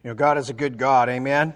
God is a good God. Amen?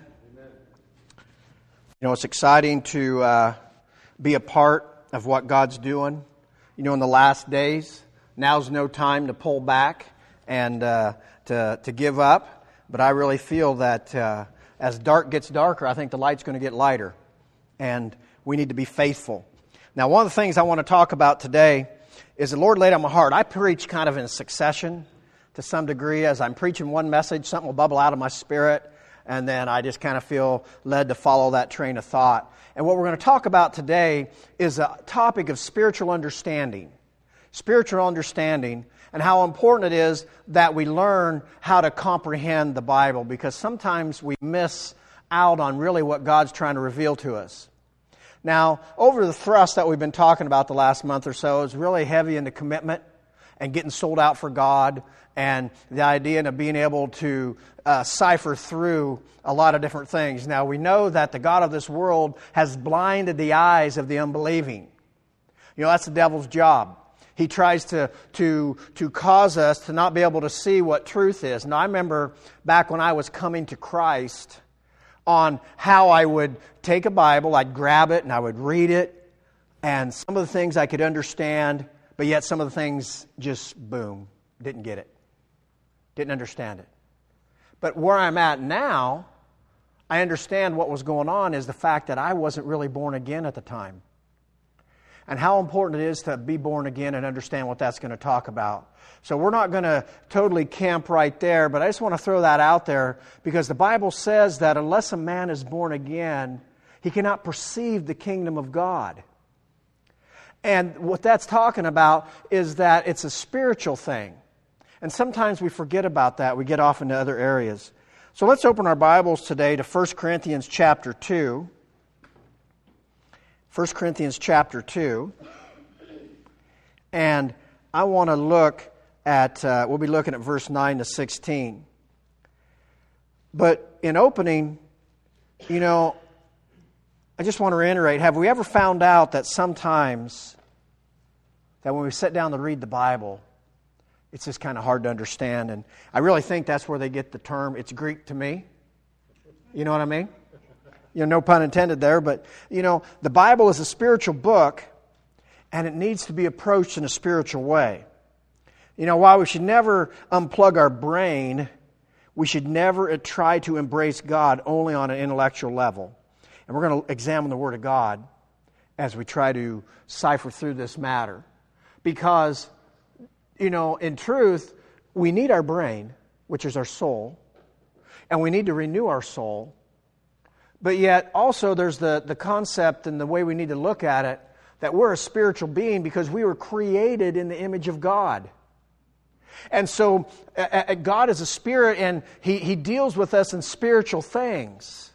It's exciting to be a part of what God's doing. In the last days, now's no time to pull back and to give up. But I really feel that as dark gets darker, I think the light's going to get lighter. And we need to be faithful. Now, one of the things I want to talk about today is the Lord laid on my heart. I preach kind of in succession to some degree. As I'm preaching one message, something will bubble out of my spirit, and then I just kind of feel led to follow that train of thought. And what we're going to talk about today is a topic of spiritual understanding. Spiritual understanding, and how important it is that we learn how to comprehend the Bible, because sometimes we miss out on really what God's trying to reveal to us. Now, over the thrust that we've been talking about the last month or so is really heavy into commitment and getting sold out for God, and the idea of being able to cipher through a lot of different things. Now, we know that the God of this world has blinded the eyes of the unbelieving. That's the devil's job. He tries to cause us to not be able to see what truth is. Now, I remember back when I was coming to Christ, on how I would take a Bible, I'd grab it and I would read it, and some of the things I could understand, but yet some of the things just, boom, didn't get it. Didn't understand it. But where I'm at now, I understand what was going on is the fact that I wasn't really born again at the time. And how important it is to be born again and understand what that's going to talk about. So we're not going to totally camp right there, but I just want to throw that out there because the Bible says that unless a man is born again, he cannot perceive the kingdom of God. And what that's talking about is that it's a spiritual thing. And sometimes we forget about that. We get off into other areas. So let's open our Bibles today to 1 Corinthians chapter 2. 1 Corinthians chapter 2. And I want to look at, we'll be looking at verse 9 to 16. But in opening, I just want to reiterate, have we ever found out that sometimes that when we sit down to read the Bible, it's just kind of hard to understand? And I really think that's where they get the term, it's Greek to me. You know what I mean? No pun intended there, but, the Bible is a spiritual book, and it needs to be approached in a spiritual way. While we should never unplug our brain, we should never try to embrace God only on an intellectual level. And we're going to examine the Word of God as we try to cipher through this matter. Because, in truth, we need our brain, which is our soul, and we need to renew our soul. But yet, also, there's the concept and the way we need to look at it, that we're a spiritual being because we were created in the image of God. And so, God is a spirit, and He deals with us in spiritual things.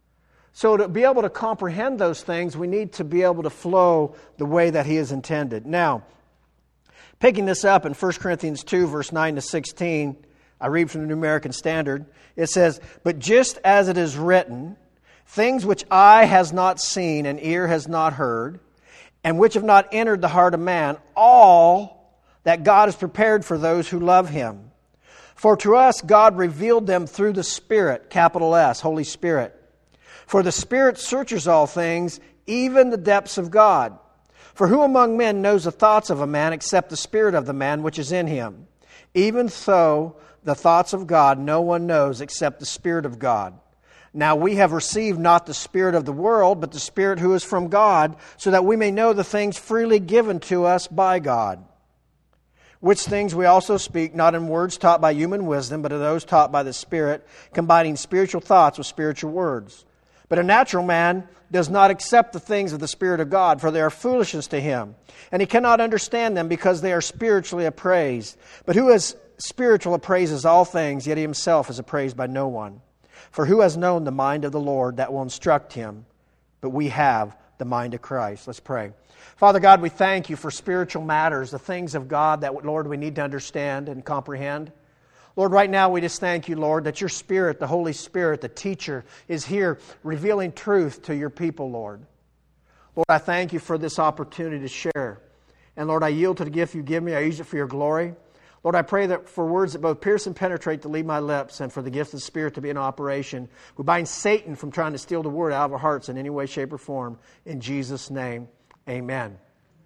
So to be able to comprehend those things, we need to be able to flow the way that He has intended. Now, picking this up in 1 Corinthians 2, verse 9 to 16, I read from the New American Standard. It says, "But just as it is written, things which eye has not seen and ear has not heard, and which have not entered the heart of man, all that God has prepared for those who love Him. For to us God revealed them through the Spirit," capital S, Holy Spirit. "For the Spirit searches all things, even the depths of God. For who among men knows the thoughts of a man except the spirit of the man which is in him? Even so, the thoughts of God no one knows except the Spirit of God. Now we have received not the spirit of the world, but the Spirit who is from God, so that we may know the things freely given to us by God. Which things we also speak, not in words taught by human wisdom, but of those taught by the Spirit, combining spiritual thoughts with spiritual words. But a natural man does not accept the things of the Spirit of God, for they are foolishness to him, and he cannot understand them because they are spiritually appraised. But who is spiritual appraises all things, yet he himself is appraised by no one. For who has known the mind of the Lord that will instruct him? But we have the mind of Christ." Let's pray. Father God, we thank You for spiritual matters, the things of God that, Lord, we need to understand and comprehend. Lord, right now we just thank You, Lord, that Your Spirit, the Holy Spirit, the teacher, is here revealing truth to Your people, Lord. Lord, I thank You for this opportunity to share. And Lord, I yield to the gift You give me. I use it for Your glory. Lord, I pray that for words that both pierce and penetrate to leave my lips and for the gift of the Spirit to be in operation, we bind Satan from trying to steal the word out of our hearts in any way, shape, or form. In Jesus' name, amen.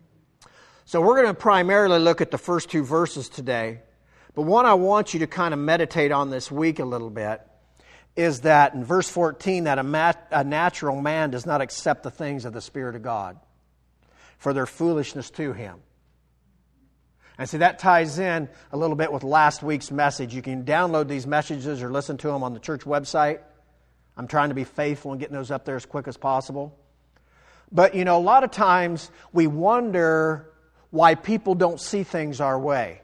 So we're going to primarily look at the first 2 verses today. But one I want you to kind of meditate on this week a little bit is that in verse 14 that a natural man does not accept the things of the Spirit of God, for their foolishness to him. And see, that ties in a little bit with last week's message. You can download these messages or listen to them on the church website. I'm trying to be faithful in getting those up there as quick as possible. But, a lot of times we wonder why people don't see things our way.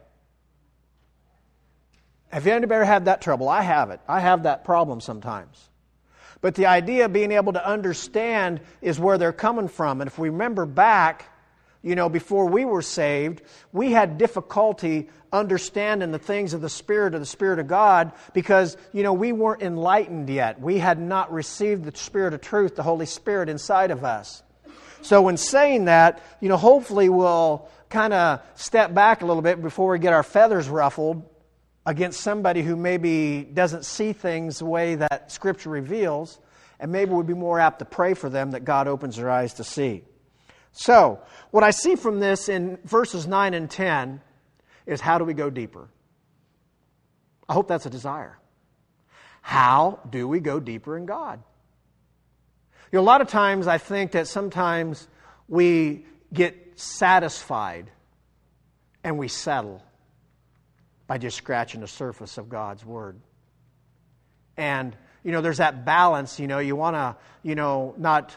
Have you ever had that trouble? I have it. I have that problem sometimes. But the idea of being able to understand is where they're coming from. And if we remember back, before we were saved, we had difficulty understanding the things of the Spirit of God because, we weren't enlightened yet. We had not received the Spirit of truth, the Holy Spirit inside of us. So in saying that, hopefully we'll kind of step back a little bit before we get our feathers ruffled against somebody who maybe doesn't see things the way that Scripture reveals, and maybe we'd be more apt to pray for them that God opens their eyes to see. So, what I see from this in verses 9 and 10 is how do we go deeper? I hope that's a desire. How do we go deeper in God? A lot of times I think that sometimes we get satisfied and we settle by just scratching the surface of God's Word. And, there's that balance, you want to, not,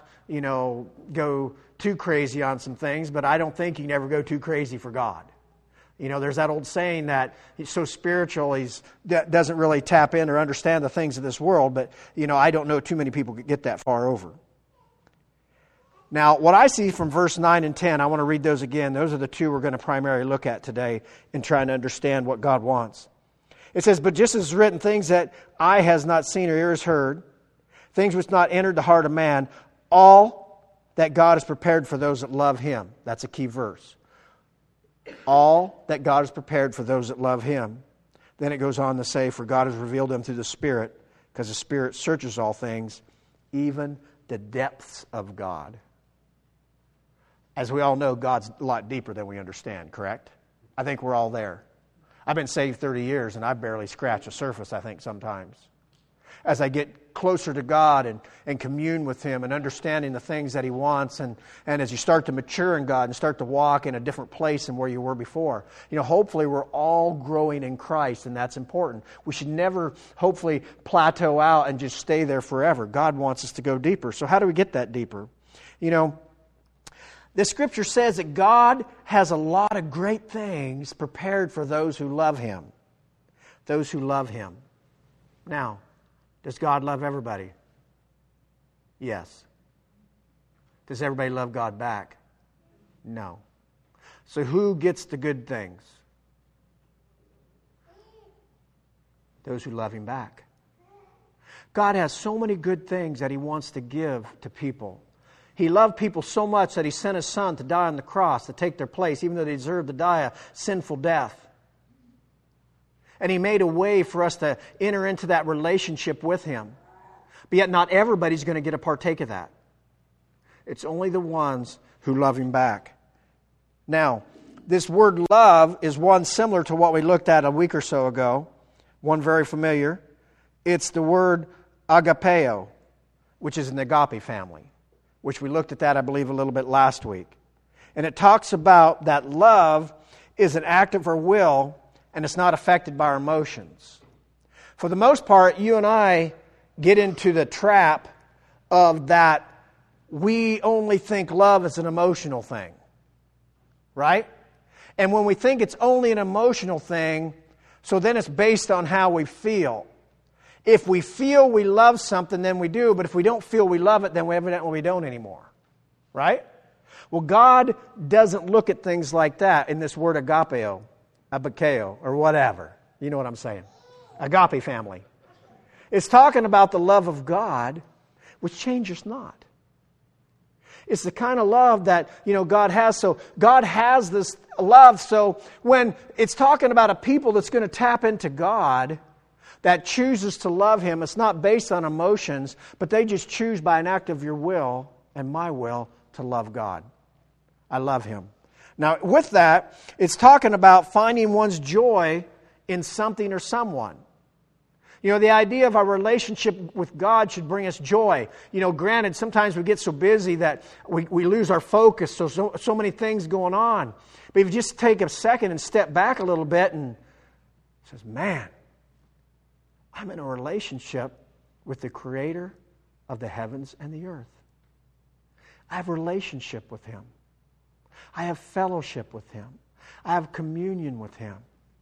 go too crazy on some things, but I don't think you can ever go too crazy for God. There's that old saying that he's so spiritual, doesn't really tap in or understand the things of this world, but, I don't know too many people could get that far over. Now, what I see from verse 9 and 10, I want to read those again. Those are the 2 we're going to primarily look at today in trying to understand what God wants. It says, but just as written, things that eye has not seen or ear has heard, things which not entered the heart of man, all that God has prepared for those that love Him. That's a key verse. All that God has prepared for those that love Him. Then it goes on to say, for God has revealed them through the Spirit, because the Spirit searches all things, even the depths of God. As we all know, God's a lot deeper than we understand, correct? I think we're all there. I've been saved 30 years, and I barely scratch the surface, I think, sometimes. As I get closer to God and commune with Him and understanding the things that He wants, and as you start to mature in God and start to walk in a different place than where you were before, hopefully we're all growing in Christ, and that's important. We should never, hopefully, plateau out and just stay there forever. God wants us to go deeper. So how do we get that deeper? The Scripture says that God has a lot of great things prepared for those who love Him. Those who love Him. Now, does God love everybody? Yes. Does everybody love God back? No. So who gets the good things? Those who love Him back. God has so many good things that He wants to give to people. He loved people so much that He sent His Son to die on the cross, to take their place, even though they deserved to die a sinful death. And He made a way for us to enter into that relationship with Him. But yet not everybody's going to get a partake of that. It's only the ones who love Him back. Now, this word love is one similar to what we looked at a week or so ago. One very familiar. It's the word agapeo, which is an agape family, which we looked at that, I believe, a little bit last week. And it talks about that love is an act of our will, and it's not affected by our emotions. For the most part, you and I get into the trap of that we only think love is an emotional thing. Right? And when we think it's only an emotional thing, so then it's based on how we feel. If we feel we love something, then we do. But if we don't feel we love it, then evidently we don't anymore. Right? Well, God doesn't look at things like that in this word agapeo, or whatever. You know what I'm saying. Agape family. It's talking about the love of God, which changes not. It's the kind of love that, God has. So God has this love. So when it's talking about a people that's going to tap into God, that chooses to love Him, it's not based on emotions, but they just choose by an act of your will and my will to love God. I love Him. Now, with that, it's talking about finding one's joy in something or someone. The idea of our relationship with God should bring us joy. Granted, sometimes we get so busy that we lose our focus, so many things going on. But if you just take a second and step back a little bit and says, man, I'm in a relationship with the Creator of the heavens and the earth. I have a relationship with Him. I have fellowship with Him. I have communion with Him.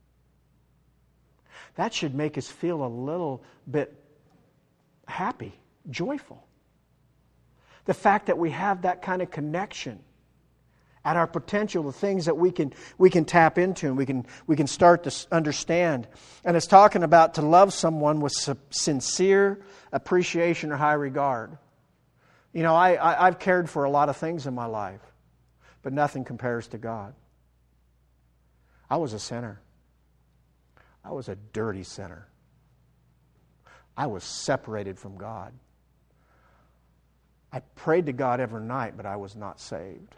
That should make us feel a little bit happy, joyful. The fact that we have that kind of connection at our potential, the things that we can tap into and we can start to understand. And it's talking about to love someone with sincere appreciation or high regard. I've cared for a lot of things in my life, but nothing compares to God. I was a sinner. I was a dirty sinner. I was separated from God. I prayed to God every night, but I was not saved.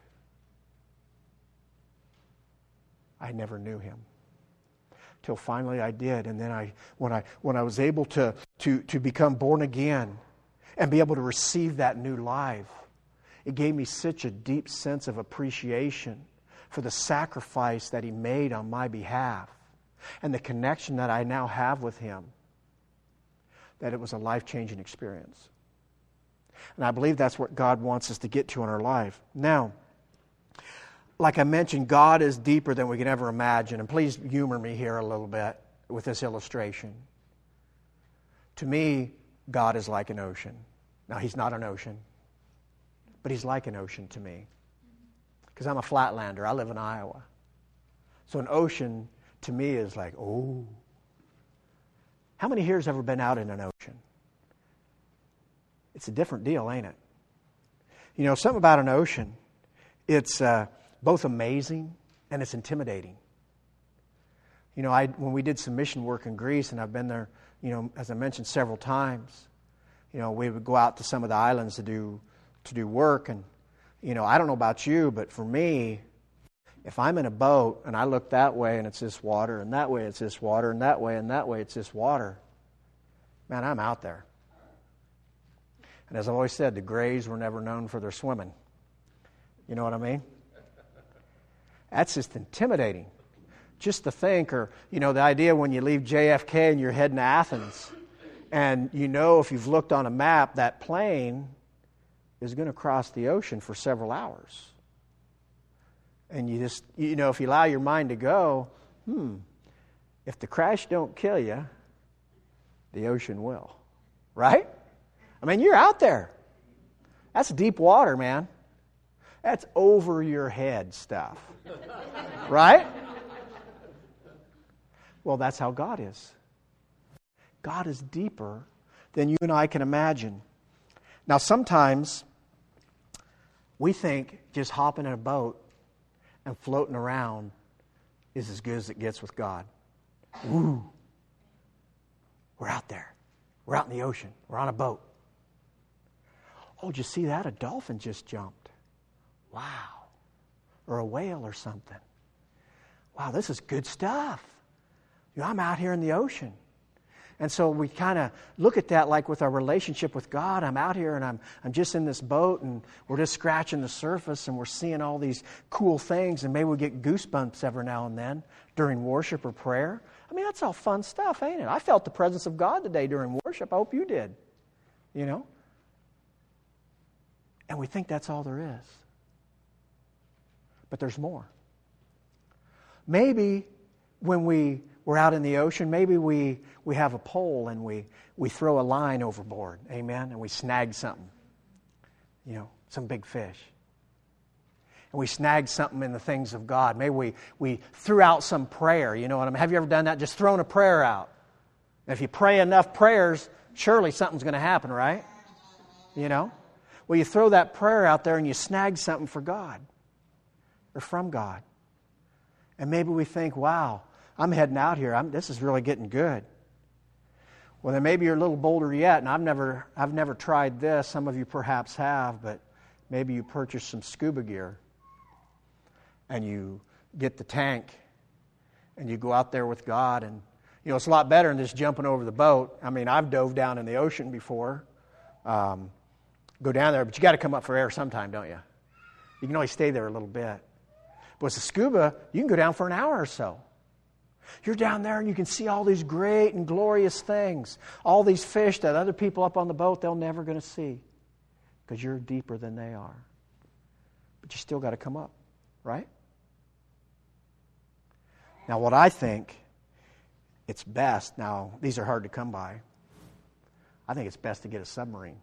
I never knew Him till finally I did. And then when I was able to become born again and be able to receive that new life, it gave me such a deep sense of appreciation for the sacrifice that He made on my behalf and the connection that I now have with Him, that it was a life-changing experience. And I believe that's what God wants us to get to in our life. Now, like I mentioned, God is deeper than we can ever imagine. And please humor me here a little bit with this illustration. To me, God is like an ocean. Now, He's not an ocean, but He's like an ocean to me. Because I'm a flatlander. I live in Iowa. So an ocean to me is like, oh. How many here has ever been out in an ocean? It's a different deal, ain't it? Something about an ocean, it's both amazing and it's intimidating. When we did some mission work in Greece, and I've been there, as I mentioned several times, we would go out to some of the islands to do work, and I don't know about you, but for me, if I'm in a boat and I look that way and it's this water, and that way it's this water, and that way it's this water, man, I'm out there. And as I've always said, the Greys were never known for their swimming. You know what I mean? That's just intimidating. Just to think, or, the idea when you leave JFK and you're heading to Athens, and if you've looked on a map, that plane is going to cross the ocean for several hours. And you just, if you allow your mind to go, if the crash don't kill you, the ocean will. Right? I mean, you're out there. That's deep water, man. That's over your head stuff. Right? Well, that's how God is. God is deeper than you and I can imagine. Now, sometimes we think just hopping in a boat and floating around is as good as it gets with God. Ooh. We're out there. We're out in the ocean. We're on a boat. Oh, did you see that? A dolphin just jumped. Wow. Or a whale or something. Wow, this is good stuff. I'm out here in the ocean. And so we kind of look at that like with our relationship with God. I'm out here and I'm just in this boat and we're just scratching the surface and we're seeing all these cool things, and maybe we get goosebumps every now and then during worship or prayer. I mean, that's all fun stuff, ain't it? I felt the presence of God today during worship. I hope you did. And we think that's all there is. But there's more. Maybe when we're out in the ocean, maybe we have a pole and we throw a line overboard, amen, and we snag something, some big fish. And we snag something in the things of God. Maybe we threw out some prayer, Have you ever done that? Just thrown a prayer out. And if you pray enough prayers, surely something's going to happen, right? Well, you throw that prayer out there and you snag something for God or from God. And maybe we think, wow, I'm heading out here. This is really getting good. Well, then maybe you're a little bolder yet, and I've never tried this. Some of you perhaps have, but maybe you purchase some scuba gear and you get the tank and you go out there with God, and it's a lot better than just jumping over the boat. I mean, I've dove down in the ocean before. Go down there, but you got to come up for air sometime, don't you? You can only stay there a little bit. But with the scuba, you can go down for an hour or so. You're down there and you can see all these great and glorious things. All these fish that other people up on the boat, they're never going to see. Because you're deeper than they are. But you still got to come up, right? Now what I think it's best, now these are hard to come by, I think it's best to get a submarine.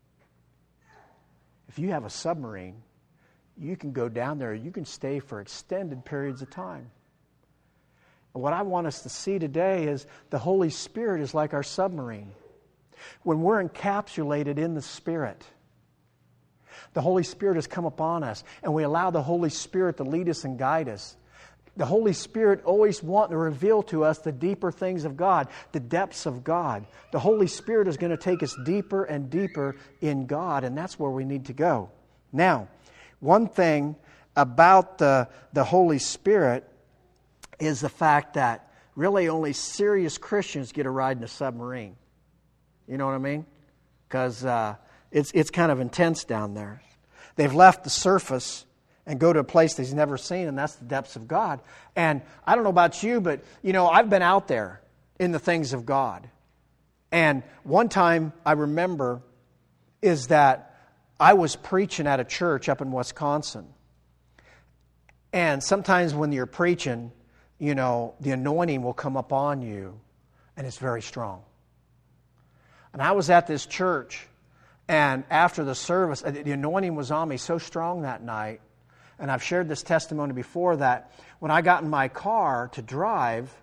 If you have a submarine, you can go down there, you can stay for extended periods of time. And what I want us to see today is the Holy Spirit is like our submarine. When we're encapsulated in the Spirit, the Holy Spirit has come upon us, and we allow the Holy Spirit to lead us and guide us. The Holy Spirit always wants to reveal to us the deeper things of God, the depths of God. The Holy Spirit is going to take us deeper and deeper in God, and that's where we need to go. Now, one thing about the Holy Spirit is the fact that really only serious Christians get a ride in a submarine. You know what I mean? Because it's kind of intense down there. They've left the surface and go to a place they've never seen, and that's the depths of God. And I don't know about you, but, I've been out there in the things of God. And one time I remember is that I was preaching at a church up in Wisconsin. And sometimes when you're preaching, the anointing will come upon you, and it's very strong. And I was at this church, and after the service, the anointing was on me so strong that night. And I've shared this testimony before that when I got in my car to drive,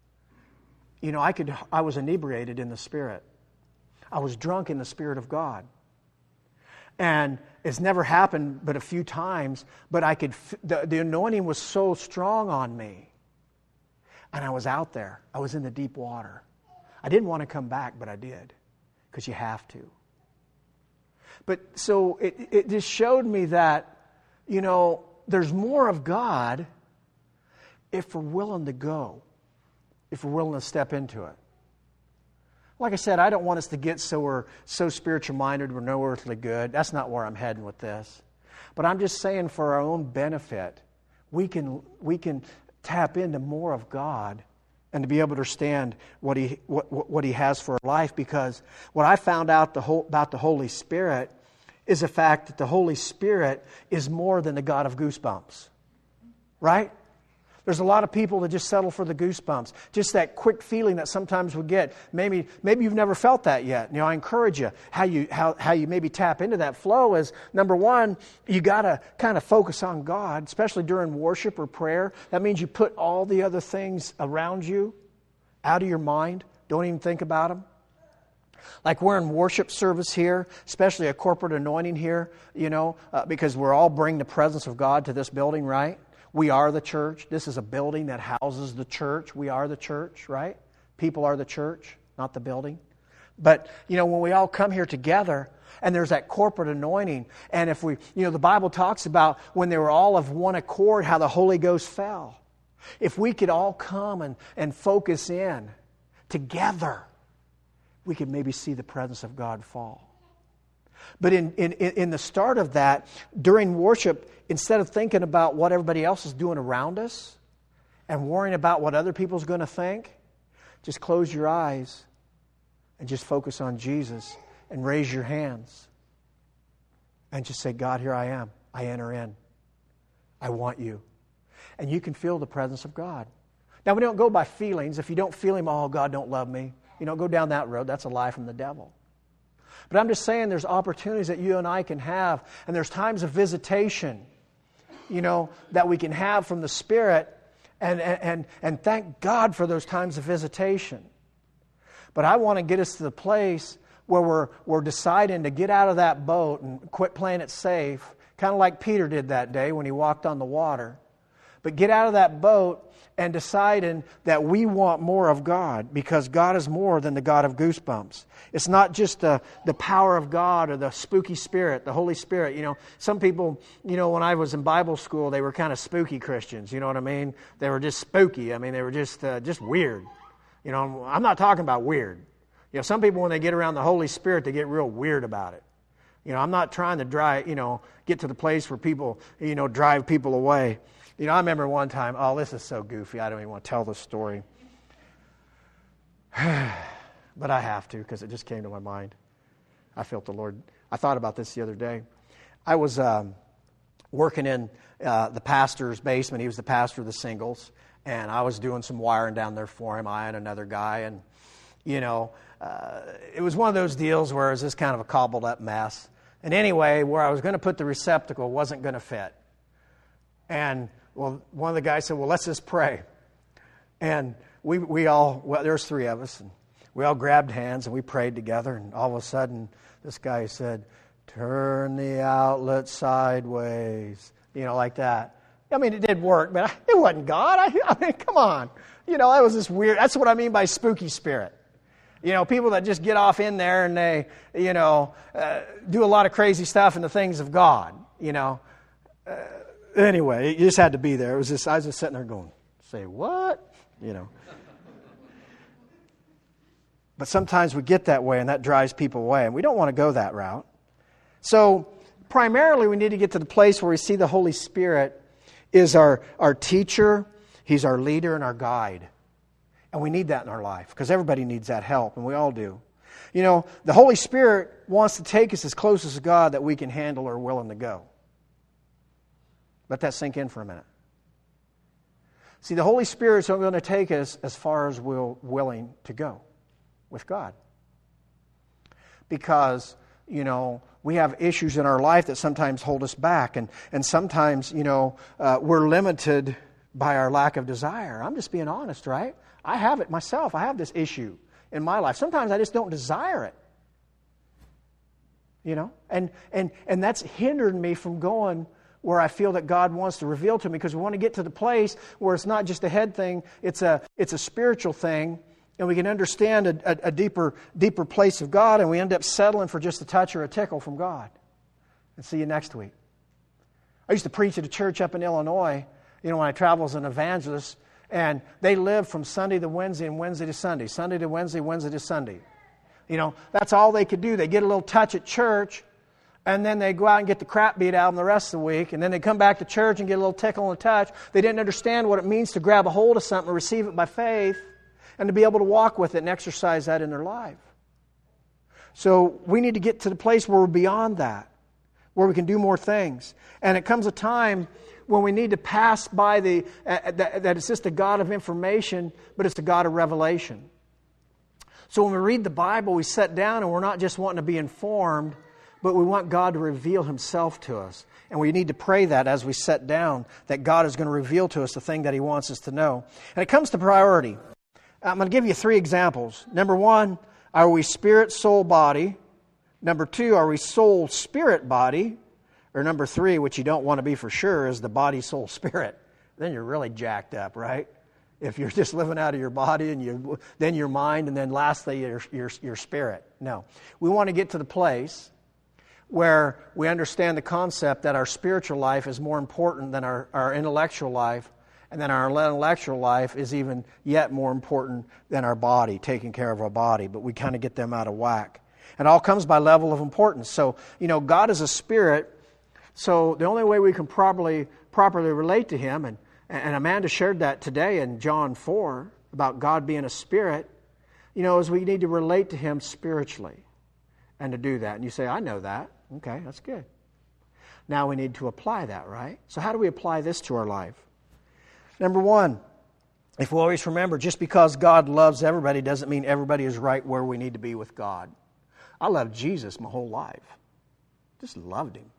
I was inebriated in the Spirit. I was drunk in the Spirit of God. And it's never happened but a few times, but the anointing was so strong on me. And I was out there. I was in the deep water. I didn't want to come back, but I did, because you have to. But so it just showed me that, there's more of God if we're willing to go, if we're willing to step into it. Like I said, I don't want us to get we're so spiritual minded, we're no earthly good. That's not where I'm heading with this. But I'm just saying for our own benefit, we can tap into more of God and to be able to understand what He has for our life. Because what I found out about the Holy Spirit is the fact that the Holy Spirit is more than the God of goosebumps. Right? There's a lot of people that just settle for the goosebumps. Just that quick feeling that sometimes we get. Maybe you've never felt that yet. I encourage you. How you maybe tap into that flow is, number one, you got to kind of focus on God, especially during worship or prayer. That means you put all the other things around you out of your mind. Don't even think about them. Like we're in worship service here, especially a corporate anointing here, because we're all bringing the presence of God to this building, right? We are the church. This is a building that houses the church. We are the church, right? People are the church, not the building. But, when we all come here together and there's that corporate anointing, and if we, the Bible talks about when they were all of one accord, how the Holy Ghost fell. If we could all come and focus in together, we could maybe see the presence of God fall. But in the start of that, during worship, instead of thinking about what everybody else is doing around us and worrying about what other people's going to think, just close your eyes and just focus on Jesus and raise your hands and just say, God, here I am. I enter in. I want you. And you can feel the presence of God. Now, we don't go by feelings. If you don't feel Him, oh, God don't love me. Go down that road. That's a lie from the devil. But I'm just saying there's opportunities that you and I can have, and there's times of visitation, that we can have from the Spirit, and thank God for those times of visitation. But I want to get us to the place where we're deciding to get out of that boat and quit playing it safe, kind of like Peter did that day when he walked on the water. But get out of that boat and deciding that we want more of God, because God is more than the God of goosebumps. It's not just the power of God or the spooky spirit, the Holy Spirit. Some people, when I was in Bible school, they were kind of spooky Christians. You know what I mean? They were just spooky. I mean, they were just weird. I'm not talking about weird. Some people, when they get around the Holy Spirit, they get real weird about it. I'm not trying to get to the place where people, drive people away. I remember one time, this is so goofy, I don't even want to tell this story. But I have to, because it just came to my mind. I felt the Lord. I thought about this the other day. I was working in the pastor's basement. He was the pastor of the Singles. And I was doing some wiring down there for him, I and another guy. And, it was one of those deals where it was just kind of a cobbled up mess. And anyway, where I was going to put the receptacle wasn't going to fit. And one of the guys said, let's just pray. And we all, there's three of us, and we all grabbed hands and we prayed together. And all of a sudden, this guy said, turn the outlet sideways, like that. I mean, it did work, but it wasn't God. I mean, come on. That was just weird. That's what I mean by spooky spirit. People that just get off in there and they, do a lot of crazy stuff in the things of God, Anyway, you just had to be there. I was just sitting there going, say what? But sometimes we get that way and that drives people away, and we don't want to go that route. So primarily we need to get to the place where we see the Holy Spirit is our teacher, He's our leader and our guide. And we need that in our life, because everybody needs that help, and we all do. The Holy Spirit wants to take us as close as God that we can handle or are willing to go. Let that sink in for a minute. See, the Holy Spirit is going to take us as far as we're willing to go with God. Because, we have issues in our life that sometimes hold us back. And sometimes, we're limited by our lack of desire. I'm just being honest, right? I have it myself. I have this issue in my life. Sometimes I just don't desire it. And that's hindered me from going where I feel that God wants to reveal to me, because we want to get to the place where it's not just a head thing, it's a spiritual thing, and we can understand a deeper place of God, and we end up settling for just a touch or a tickle from God. And see you next week. I used to preach at a church up in Illinois, when I traveled as an evangelist, and they lived from Sunday to Wednesday and Wednesday to Sunday, Sunday to Wednesday, Wednesday to Sunday. That's all they could do. They get a little touch at church, and then they go out and get the crap beat out of them the rest of the week. And then they come back to church and get a little tickle and a touch. They didn't understand what it means to grab a hold of something and receive it by faith, and to be able to walk with it and exercise that in their life. So we need to get to the place where we're beyond that, where we can do more things. And it comes a time when we need to pass by that it's just a God of information, but it's a God of revelation. So when we read the Bible, we sit down and we're not just wanting to be informed, but we want God to reveal Himself to us. And we need to pray that as we sit down, that God is going to reveal to us the thing that He wants us to know. And it comes to priority. I'm going to give you 3 examples. Number 1, are we spirit, soul, body? Number 2, are we soul, spirit, body? Or number 3, which you don't want to be for sure, is the body, soul, spirit. Then you're really jacked up, right? If you're just living out of your body and then your mind, and then lastly your spirit. No. We want to get to the place where we understand the concept that our spiritual life is more important than our intellectual life, and then our intellectual life is even yet more important than our body, taking care of our body. But we kind of get them out of whack. It all comes by level of importance. So, God is a spirit, so the only way we can properly relate to Him, and Amanda shared that today in John 4 about God being a spirit, is we need to relate to Him spiritually. And to do that. And you say, I know that. Okay, that's good. Now we need to apply that, right? So how do we apply this to our life? Number 1, if we always remember, just because God loves everybody doesn't mean everybody is right where we need to be with God. I loved Jesus my whole life. Just loved Him.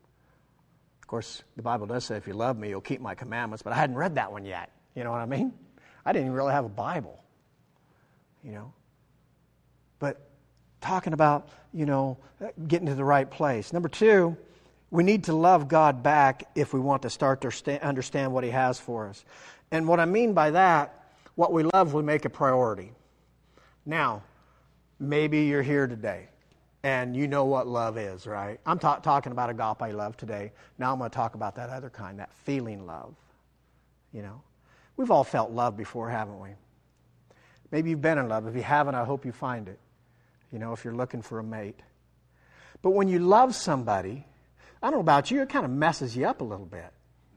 Of course, the Bible does say, if you love me, you'll keep my commandments, but I hadn't read that one yet. You know what I mean? I didn't even really have a Bible. But talking about, getting to the right place. Number 2, we need to love God back if we want to start to understand what He has for us. And what I mean by that, what we love, we make a priority. Now, maybe you're here today and you know what love is, right? I'm talking about agape love today. Now I'm going to talk about that other kind, that feeling love. We've all felt love before, haven't we? Maybe you've been in love. If you haven't, I hope you find it, if you're looking for a mate. But when you love somebody, I don't know about you, it kind of messes you up a little bit.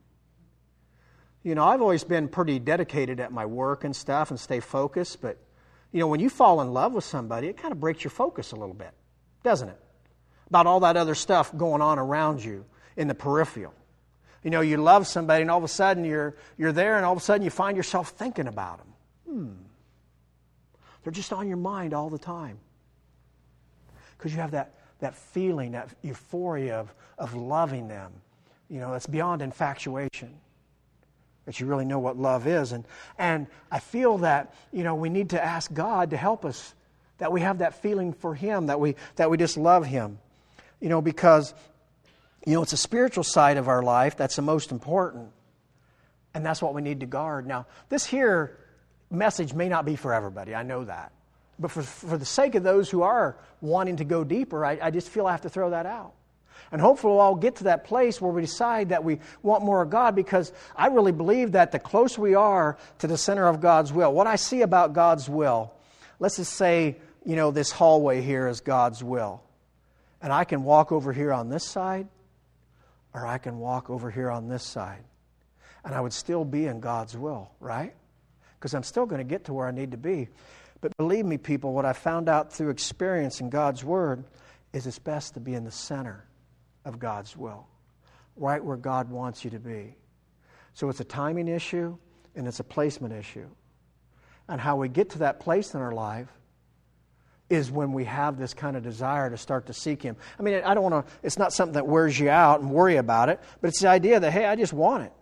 I've always been pretty dedicated at my work and stuff and stay focused, but, when you fall in love with somebody, it kind of breaks your focus a little bit, doesn't it? About all that other stuff going on around you in the peripheral. You love somebody and all of a sudden you're there and all of a sudden you find yourself thinking about them. They're just on your mind all the time. Because you have that feeling, that euphoria of loving them. That's beyond infatuation. That you really know what love is. And I feel that, we need to ask God to help us, that we have that feeling for Him, that we just love Him. Because, it's a spiritual side of our life that's the most important. And that's what we need to guard. Now, this here message may not be for everybody. I know that. But for the sake of those who are wanting to go deeper, I just feel I have to throw that out. And hopefully we'll all get to that place where we decide that we want more of God, because I really believe that the closer we are to the center of God's will, what I see about God's will, let's just say, this hallway here is God's will. And I can walk over here on this side, or I can walk over here on this side. And I would still be in God's will, right? Because I'm still going to get to where I need to be. But believe me, people, what I found out through experience in God's Word is it's best to be in the center of God's will, right where God wants you to be. So it's a timing issue and it's a placement issue. And how we get to that place in our life is when we have this kind of desire to start to seek Him. I mean, I don't want to, it's not something that wears you out and worry about it, but it's the idea that, hey, I just want it.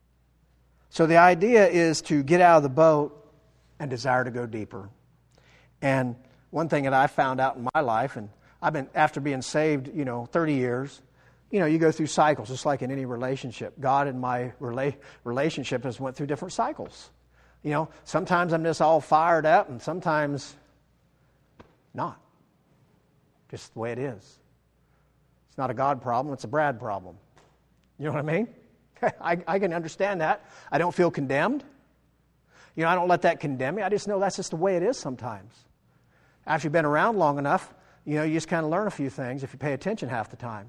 So the idea is to get out of the boat and desire to go deeper. And one thing that I found out in my life, and I've been, after being saved, 30 years, you go through cycles, just like in any relationship. God and my relationship has went through different cycles. Sometimes I'm just all fired up, and sometimes not. Just the way it is. It's not a God problem, it's a Brad problem. You know what I mean? I can understand that. I don't feel condemned. I don't let that condemn me. I just know that's just the way it is sometimes. After you've been around long enough, you just kind of learn a few things if you pay attention half the time.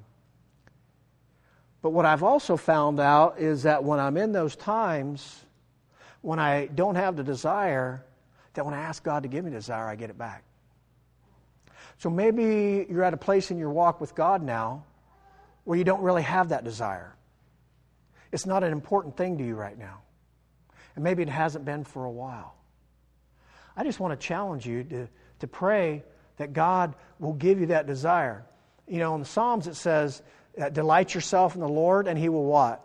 But what I've also found out is that when I'm in those times, when I don't have the desire, that when I ask God to give me desire, I get it back. So maybe you're at a place in your walk with God now where you don't really have that desire. It's not an important thing to you right now. And maybe it hasn't been for a while. I just want to challenge you to pray that God will give you that desire. In the Psalms it says, delight yourself in the Lord and He will what?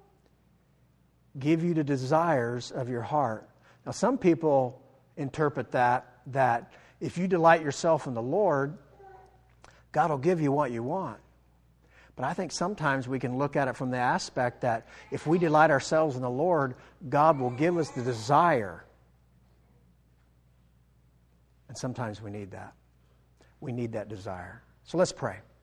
Give you the desires of your heart. Now some people interpret that if you delight yourself in the Lord, God will give you what you want. But I think sometimes we can look at it from the aspect that if we delight ourselves in the Lord, God will give us the desire. And sometimes we need that. We need that desire. So let's pray.